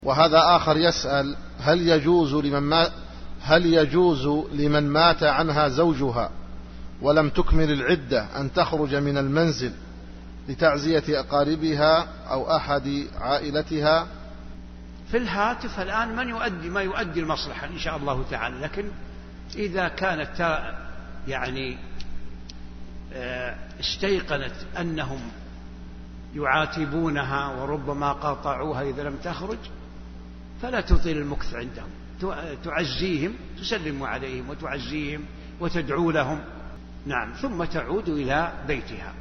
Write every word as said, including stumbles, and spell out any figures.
وهذا آخر يسأل: هل يجوز لمن ما هل يجوز لمن مات عنها زوجها ولم تكمل العدة أن تخرج من المنزل لتعزية أقاربها أو أحد عائلتها؟ في الهاتف الآن من يؤدي ما يؤدي المصلحة إن شاء الله تعالى، لكن إذا كانت يعني استيقنت أنهم يعاتبونها وربما قاطعوها إذا لم تخرج فلا تطيل المكث عندهم، تعزيهم، تسلم عليهم وتعزيهم وتدعو لهم، نعم، ثم تعود إلى بيتها.